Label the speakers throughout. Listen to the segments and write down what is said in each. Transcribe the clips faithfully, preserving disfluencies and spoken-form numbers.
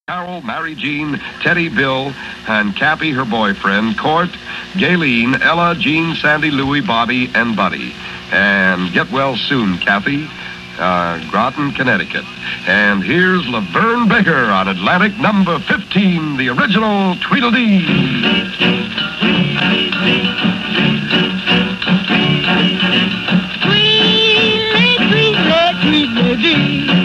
Speaker 1: Carol, Mary Jean, Teddy, Bill, and Cappy, her boyfriend, Court, Gayleen, Ella, Jean, Sandy, Louie, Bobby, and Buddy. And get well soon, Kathy, uh, Groton, Connecticut. And here's Laverne Baker on Atlantic number fifteen, the original Tweedledee.
Speaker 2: Tweedledee, Tweedledee, Tweedledee.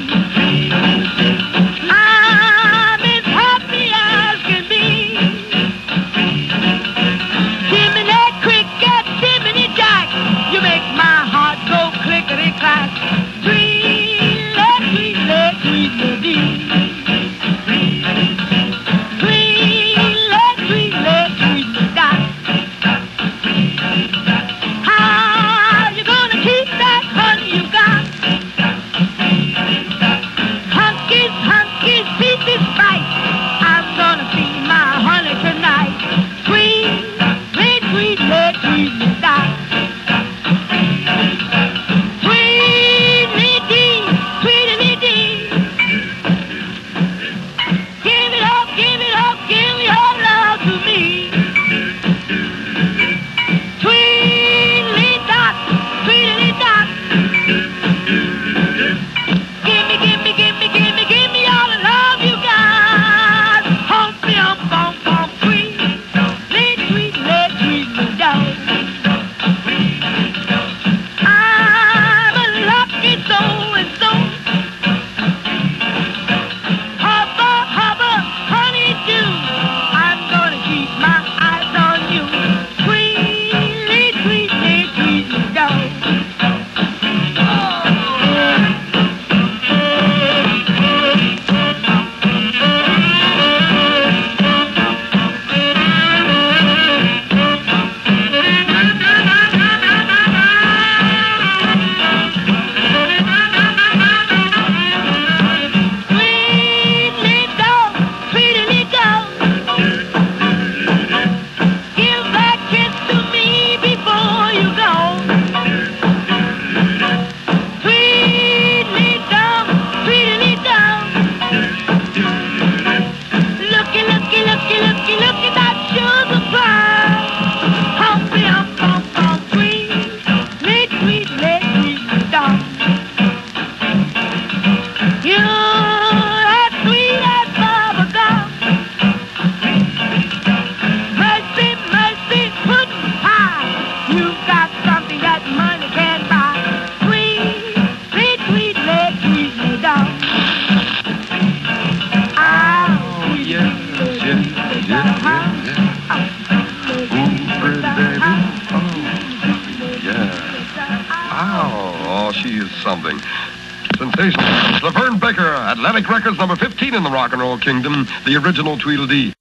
Speaker 1: Oh, she is something. Sensational. Laverne Baker, Atlantic Records, number fifteen in the rock and roll kingdom, the original Tweedledee.